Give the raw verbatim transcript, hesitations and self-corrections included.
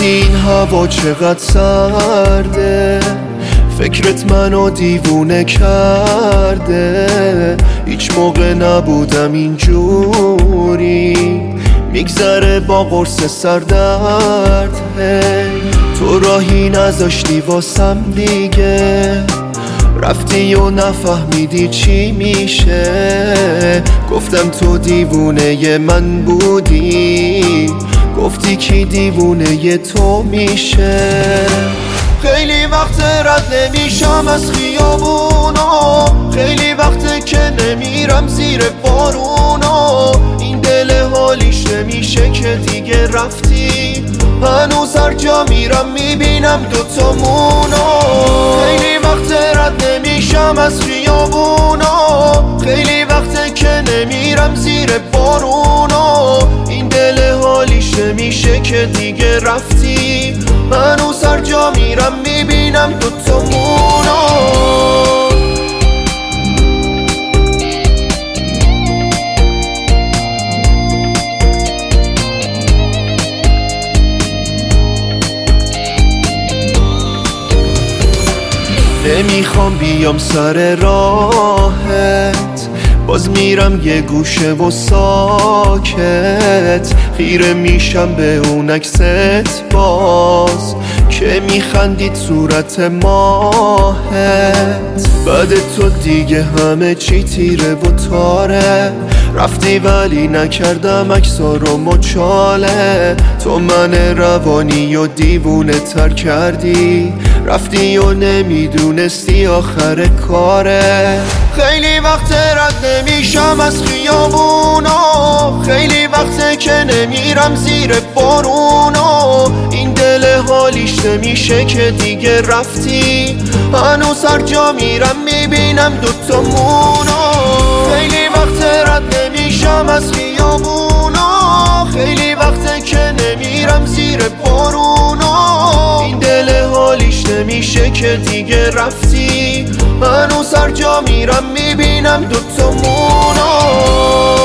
رفتی این هوا چقدر سرده، فکرت منو دیوونه کرده. هیچ موقع نبودم اینجوری، میگذره با قرص سردرد. هی تو راهی نذاشتی واسم دیگه، رفتی و نفهمیدی چی میشه. گفتم تو دیوونه من بودی، گفتی کی دیوونه تو میشه. خیلی وقت رد نمیشم از خیابونا، خیلی وقت که نمیرم زیر بارونا. این دل حالیش نمیشه که دیگه رفتی، هنوز هر جا میرم میبینم دوتامونا. خیلی وقت رد نمیشم از خیابونا، خیلی وقت که نمیرم زیر بارونا. این دل حالیش نمیشه که دیگه رفتی، هنوز هر جا میرم میبینم دوتامونا. نمیخوام بیام سر راهت، باز میرم یه گوشه و ساکت. خیره میشم به اون عکست باز که میخندید صورت ماهت. بعد تو دیگه همه چی تیره و تاره، رفتی ولی نکردم عکسا رو مچاله. تو من روانی و دیوونه تر کردی، رفتی و نمیدونستی آخر کاره. خیلی وقت رد نمیشم از خیابونا، خیلی وقت که نمیرم زیر بارونا. این دل حالیش نمیشه که دیگه رفتی، هنوز هر جا میرم میبینم دوتامونا. خیلی وقت رد نمیشم از خیابونا، خیلی وقت که نمیرم زیر بارونا. این دل حالیش نمیشه که دیگه رفتی، هنوز هر جا میرم میبینم دوتامونا.